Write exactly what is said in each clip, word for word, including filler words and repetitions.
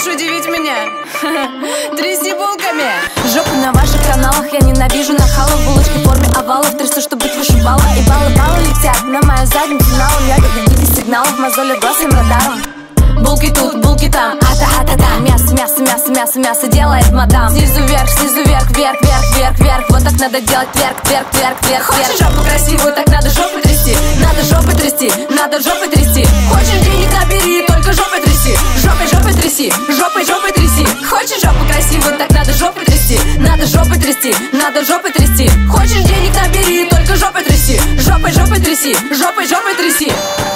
Хочешь удивить меня? Тряси булками. Жопы на ваших каналах, я ненавижу нахалов. Булочки в форме овалов, трясу, чтобы быть выше балла. И баллы-баллы летят на мою задницу налом. Я как видите сигналов, мозолят глаз своим радаром. Булки тут, булки там, ата-ата-та. Мясо, мясо, мясо, мясо, мясо делает мадам. Снизу вверх, снизу вверх, вверх, вверх, вверх, вверх. Вот так надо делать, вверх, вверх, вверх, вверх. Хочешь жопу красивую, так надо жопу трясти. Надо жопы трясти, надо жопы трясти. Хочешь денег набери, только жопой тряси. Жопой, жопой тряси, жопой, жопой тряси. Хочешь жопу красивую, так надо жопой трясти. Надо жопой трясти, надо жопой трясти. Хочешь денег набери, только жопой тряси. Жопой, жопой тряси, жопой, жопой тряси.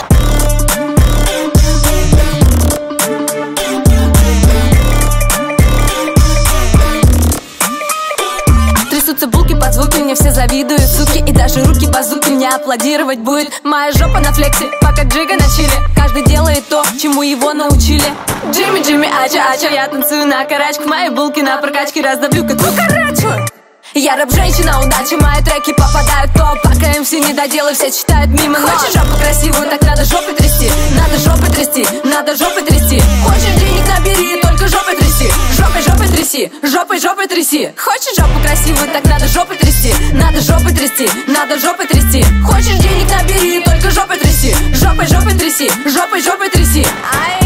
Трясутся булки под звуки, мне все завидуют, суки. И даже руки базуки мне аплодировать будет. Моя жопа на флексе, пока Джига на чиле. Каждый делает то, чему его научили. Джимми, Джимми, ача, ача. Я танцую на карачках, мои булки на прокачке раздавлю как кукарачу. Я рэп-женщина, удачи, мои треки попадают в топ. Пока эм си не доделы, все читают мимо. Хочешь жопу красивую, так надо жопой трясти. Надо жопой трясти, надо жопой трясти. Хочешь денег набери, только жопой тряси. Жопой, жопой тряси, жопой, жопой тряси. Хочешь жопу красивую, так надо жопой трясти. Надо жопой трясти, надо жопой трясти. Хочешь денег набери, только жопой тряси. Жопой, жопой тряси, жопой, жопой тряси. Ай.